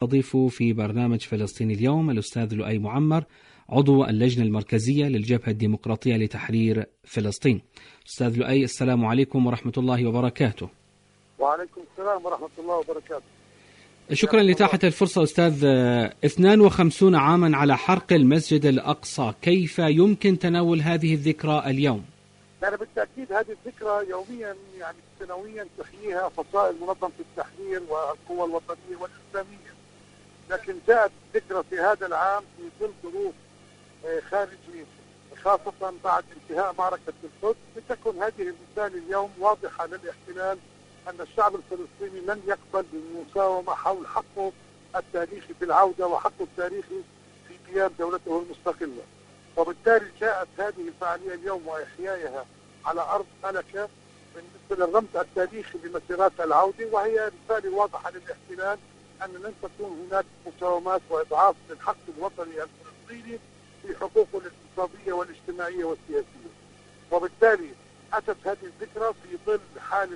أستضيف في برنامج فلسطين اليوم الأستاذ لؤي معمر، عضو اللجنة المركزية للجبهة الديمقراطية لتحرير فلسطين. أستاذ لؤي، السلام عليكم ورحمة الله وبركاته. وعليكم السلام ورحمة الله وبركاته. شكرا لإتاحة الفرصة. أستاذ، 52 عاما على حرق المسجد الأقصى، كيف يمكن تناول هذه الذكرى اليوم؟ يعني بالتأكيد هذه الذكرى يوميا يعني سنويا تحييها فصائل منظمة التحرير والقوى الوطنية والإسلامية، لكن جاءت الذكرى في هذا العام في ظل ظروف خارجية، خاصة بعد انتهاء معركة القدس، لتكن هذه الرسالة اليوم واضحة للاحتلال أن الشعب الفلسطيني لن يقبل بالمساومة حول حقه التاريخي في العودة وحقه التاريخي في قيام دولته المستقلة. وبالتالي جاءت هذه الفعالية اليوم وإحيائها على أرض ملكة بالنسبة للرمز التاريخي لمسيرات العودة، وهي رسالة واضحة للاحتلال أن لن تكون هناك مساومات وإضعاف للحق الوطني الفلسطيني في حقوقه الاقتصادية والاجتماعية والسياسية. وبالتالي أتت هذه الذكرى في ظل حالة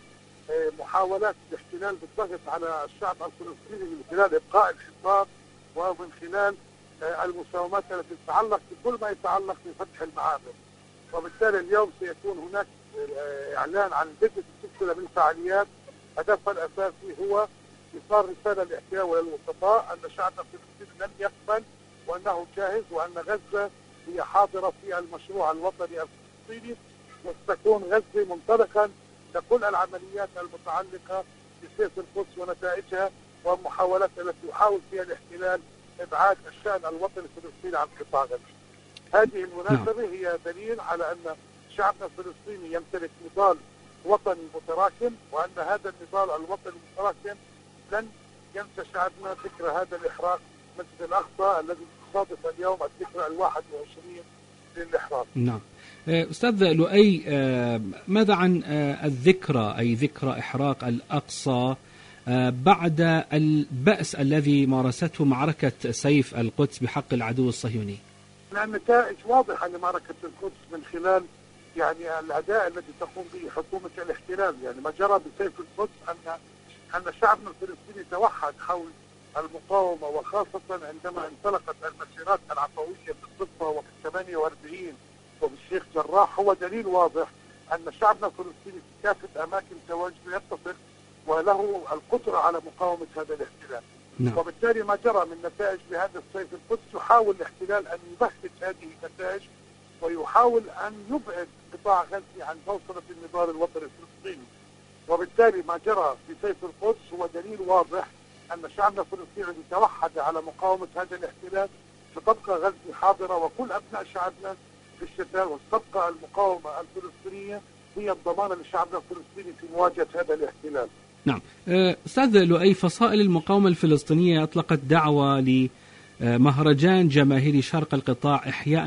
محاولات الاحتلال بالضغط على الشعب الفلسطيني من خلال إبقاء الحصار ومن خلال المساومات التي تتعلق بكل ما يتعلق بفتح المعابر. وبالتالي اليوم سيكون هناك إعلان عن بدء سلسلة من الفعاليات هدفها الأساسي هو إيصال رسالة للاحتلال وللوسطاء أن شعبنا الفلسطيني لن يقبل وأنه جاهز وأن غزة هي حاضرة في المشروع الوطني الفلسطيني، وستكون غزة منطلقا لكل العمليات المتعلقة بسيف القدس ونتائجها والمحاولات التي يحاول فيها الاحتلال إبعاد الشأن الوطني الفلسطيني عن قطاع غزة. هذه المناسبة هي دليل على أن شعبنا الفلسطيني يمتلك نضال وطني متراكم، وأن هذا النضال الوطني المتراكم لن ينسى شعبنا ذكرى هذا الإحراق مسجد الأقصى الذي تصادف اليوم الذكرى 21 للإحراق. نعم. أستاذ لؤي، ماذا عن الذكرى، أي ذكرى إحراق الأقصى بعد البأس الذي مارسته معركة سيف القدس بحق العدو الصهيوني؟ النتائج واضحة لمعركة القدس من خلال يعني الأداء الذي تقوم به حكومة الاحتلال. يعني ما جرى بسيف القدس أن شعبنا الفلسطيني توحد حول المقاومة، وخاصة عندما انطلقت المسيرات العفوية في الضفة وفي 48 وفي الشيخ جراح، هو دليل واضح أن شعبنا الفلسطيني في كافة أماكن تواجده يتفق وله القدرة على مقاومة هذا الاحتلال. نعم. وبالتالي ما جرى من نتائج بهذا السيف القدس يحاول الاحتلال أن يبهت هذه النتائج ويحاول أن يبعد قطاع غزة عن بوصلة النضال الوطني الفلسطيني. وبالتالي ما جرى في سيف القدس هو دليل واضح أن شعبنا الفلسطيني الذي توحد على مقاومة هذا الاحتلال ستبقى غزة حاضرة وكل أبناء شعبنا في الشتاء، وستبقى المقاومة الفلسطينية هي الضمانة لشعبنا الفلسطيني في مواجهة هذا الاحتلال. نعم. أستاذ لؤي، فصائل المقاومة الفلسطينية أطلقت دعوة لمهرجان جماهيري شرق القطاع إحياء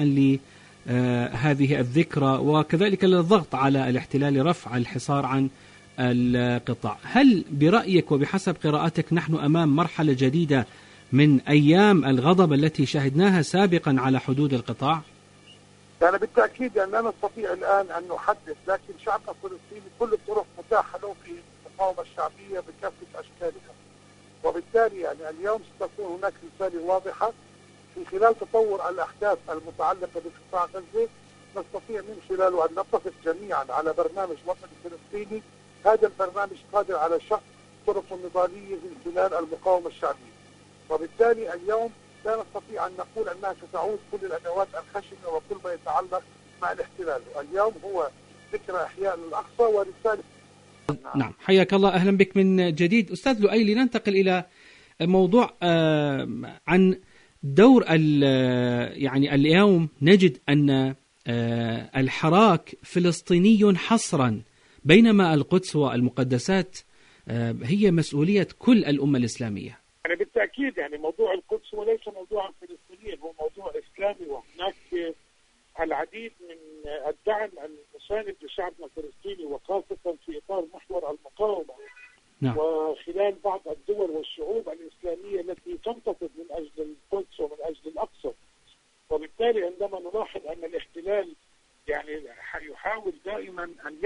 لهذه الذكرى، وكذلك للضغط على الاحتلال لرفع الحصار عن القطاع. هل برأيك وبحسب قراءتك نحن أمام مرحلة جديدة من أيام الغضب التي شاهدناها سابقا على حدود القطاع؟ يعني بالتأكيد أننا نستطيع الآن أن نحدث، لكن شعبنا الفلسطيني كل الطرق متاحة له في المقاومة الشعبية بكافة أشكالها. وبالتالي يعني اليوم ستكون هناك رسالة واضحة في خلال تطور الأحداث المتعلقة بقطاع غزة، نستطيع من خلاله أن نتفق جميعا على برنامج وطني فلسطيني. هذا البرنامج قادر على شق طرق النضالية من خلال المقاومة الشعبية. وبالتالي اليوم لا نستطيع أن نقول أنها ستعود كل الأدوات الخشنة وكل ما يتعلق مع الاحتلال. اليوم هو ذكرى إحياء الأقصى ورسالة. نعم، حياك الله، أهلا بك من جديد. أستاذ لؤي، لننتقل إلى موضوع عن دور يعني اليوم نجد أن الحراك فلسطيني حصرا، بينما القدس والمقدسات هي مسؤولية كل الأمة الإسلامية. يعني بالتأكيد يعني موضوع القدس وليس موضوعا فلسطينيا، هو موضوع إسلامي، وهناك العديد من الدعم المساند لشعبنا الفلسطيني، وخاصة في إطار محور المقاومة. نعم. وخلال بعض الدول والشعوب الإسلامية التي تنتفض من أجل القدس ومن أجل الأقصى. وبالتالي عندما نلاحظ أن الاحتلال يعني يحاول دائما أن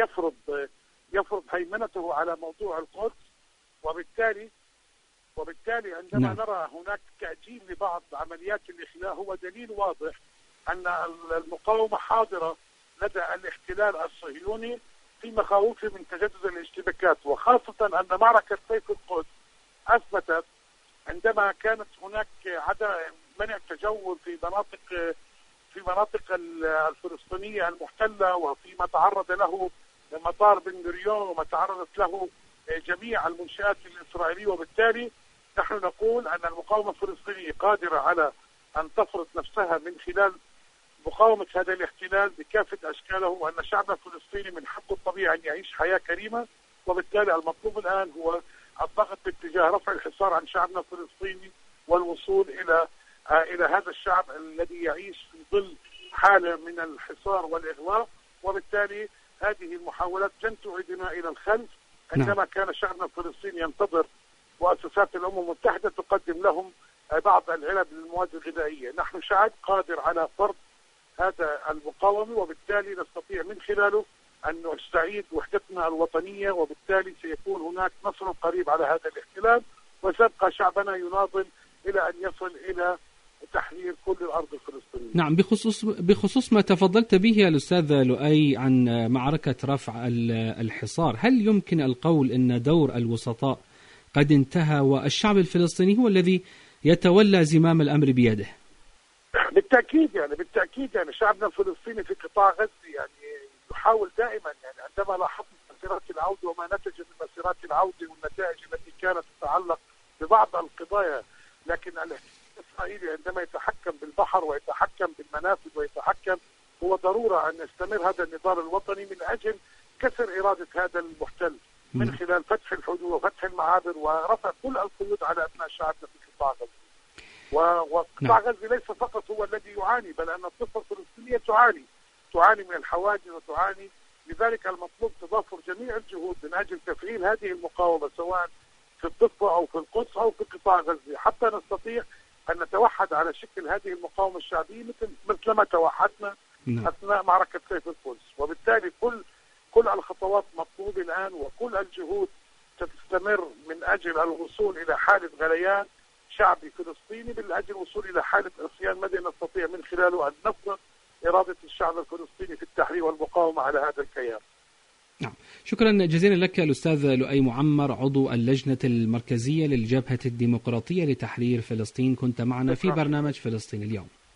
يفرض هيمنته على موضوع القدس، وبالتالي عندما عندما نرى هناك تأجيل لبعض عمليات الاخلاء هو دليل واضح أن المقاومة حاضرة لدى الاحتلال الصهيوني في مخاوفه من تجدد الاشتباكات، وخاصة أن معركة سيف القدس أثبتت عندما كانت هناك عدم منع تجول في مناطق الفلسطينية المحتلة، وفيما تعرض له مطار بن غوريون وما تعرضت له جميع المنشآت الإسرائيلية. وبالتالي نحن نقول أن المقاومة الفلسطينية قادرة على أن تفرض نفسها من خلال مقاومة هذا الاحتلال بكافة أشكاله، وأن شعبنا الفلسطيني من حقه الطبيعي أن يعيش حياة كريمة. وبالتالي المطلوب الآن هو الضغط باتجاه رفع الحصار عن شعبنا الفلسطيني والوصول إلى هذا الشعب الذي يعيش في ظل حالة من الحصار والإغلاق. وبالتالي هذه المحاولات لن تعيدنا إلى الخلف، عندما كان شعبنا الفلسطيني ينتظر مؤسسات الأمم المتحدة تقدم لهم بعض العلب للمواد الغذائية. نحن شعب قادر على فرض هذا المقاومة، وبالتالي نستطيع من خلاله أن نستعيد وحدتنا الوطنية، وبالتالي سيكون هناك نصر قريب على هذا الاحتلال، وسيبقى شعبنا يناضل إلى أن يصل إلى تحرير كل الأرض الفلسطينية. نعم، بخصوص ما تفضلت به الأستاذ لؤي عن معركة رفع الحصار، هل يمكن القول أن دور الوسطاء قد انتهى والشعب الفلسطيني هو الذي يتولى زمام الأمر بيده؟ بالتأكيد يعني شعبنا الفلسطيني في قطاع غزة يحاول دائما، عندما لاحظنا مسيرات العودة وما نتج من مسيرات العودة والنتائج التي كانت تتعلق ببعض القضايا، لكن الإسرائيلي عندما يتحكم بالبحر ويتحكم بالمنافذ ويتحكم، هو ضرورة أن يستمر هذا النضال الوطني من أجل كسر إرادة هذا المحتل من خلال فتح الحدود وفتح المعابر ورفع كل القيود على أبناء شعبنا في قطاع غزة. وقطاع غزة ليس فقط هو الذي يعاني، بل أن الضفة الفلسطينية تعاني من الحواجز وتعاني. لذلك المطلوب تضافر جميع الجهود من أجل تفعيل هذه المقاومة، سواء في الضفة أو في القدس أو في قطاع غزة، حتى نستطيع أن نتوحد على شكل هذه المقاومة الشعبية مثل ما توحدنا أثناء معركة سيف القدس. وبالتالي كل الخطوات مطلوبة الآن، وكل الجهود تستمر من أجل الوصول إلى حالة غليان شعبي فلسطيني، من أجل الوصول إلى حالة عصيان مدني نستطيع من خلاله أن نفرض إرادة الشعب الفلسطيني في التحرير والمقاومة على هذا الكيان. نعم، شكرا جزيلا لك الأستاذ لؤي معمر، عضو اللجنة المركزية للجبهة الديمقراطية لتحرير فلسطين، كنت معنا في برنامج فلسطين اليوم.